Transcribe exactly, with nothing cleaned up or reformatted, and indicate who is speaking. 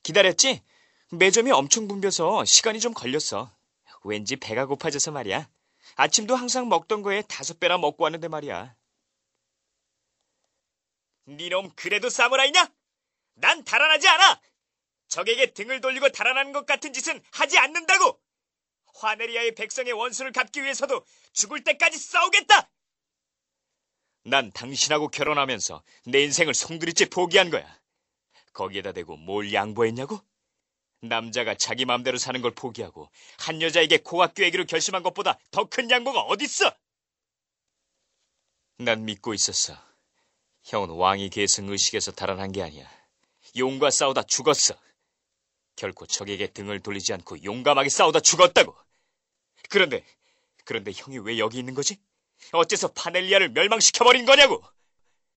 Speaker 1: 기다렸지? 매점이 엄청 붐벼서 시간이 좀 걸렸어. 왠지 배가 고파져서 말이야. 아침도 항상 먹던 거에 다섯 배나 먹고 왔는데 말이야. 니놈 그래도 사무라이냐? 난 달아나지 않아! 적에게 등을 돌리고 달아나는 것 같은 짓은 하지 않는다고! 화네리아의 백성의 원수를 갚기 위해서도 죽을 때까지 싸우겠다! 난 당신하고 결혼하면서 내 인생을 송두리째 포기한 거야. 거기에다 대고 뭘 양보했냐고? 남자가 자기 마음대로 사는 걸 포기하고 한 여자에게 고학교애기로 결심한 것보다 더 큰 양보가 어딨어? 난 믿고 있었어. 형은 왕위 계승 의식에서 달아난 게 아니야. 용과 싸우다 죽었어. 결코 적에게 등을 돌리지 않고 용감하게 싸우다 죽었다고. 그런데, 그런데 형이 왜 여기 있는 거지? 어째서 파넬리아를 멸망시켜버린 거냐고!